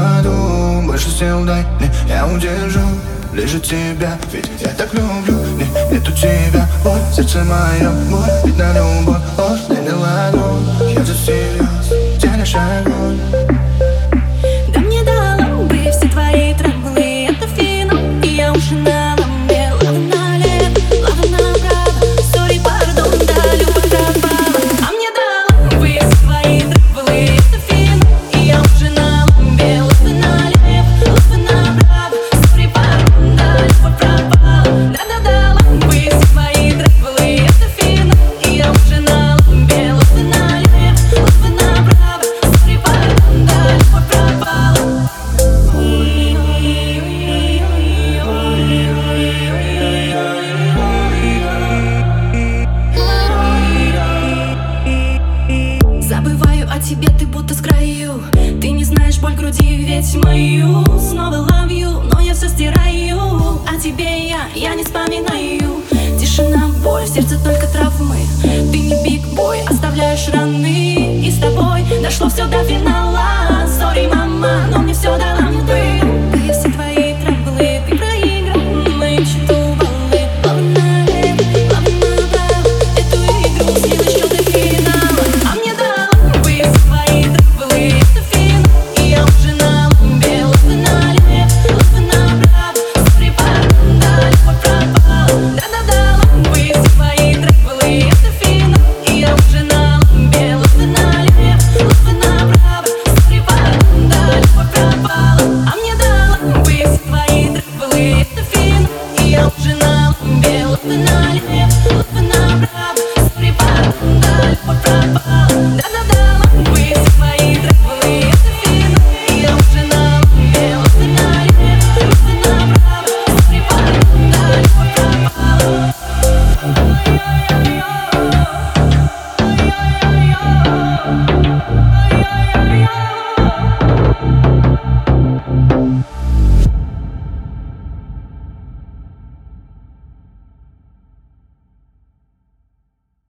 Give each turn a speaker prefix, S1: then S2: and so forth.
S1: ладу, больше сил дай мне, я удержу лишь от тебя, ведь я так люблю. Нету тебя, боль, сердце мое, боль, ведь на любовь ложь, дай мне ладу. Я за серьез, тянешь огонь.
S2: Да мне дала бы все твои трамблы, это финал, и я уже на ломе. Лава налево, лава направо, сори, пардон, да, любовь пропала. А мне дала бы все твои трамблы, это финал, и я уже на ломе. Лава налево, лава направо, сори, пардон, да, любовь пропала. Да, дала бы все твои трамблы, это финал, и я уже на ломе. Лава налево, лава направо, сори, пардон, да, любовь пропала. Забываю о тебе, ты будто с краю. Ты не знаешь боль груди, ведь мою. Снова love you, но я все стираю. О тебе я не вспоминаю. Тишина, боль, в сердце только травмы. Ты не биг бой, оставляешь раны. И с тобой дошло все до финала. Сори, мама.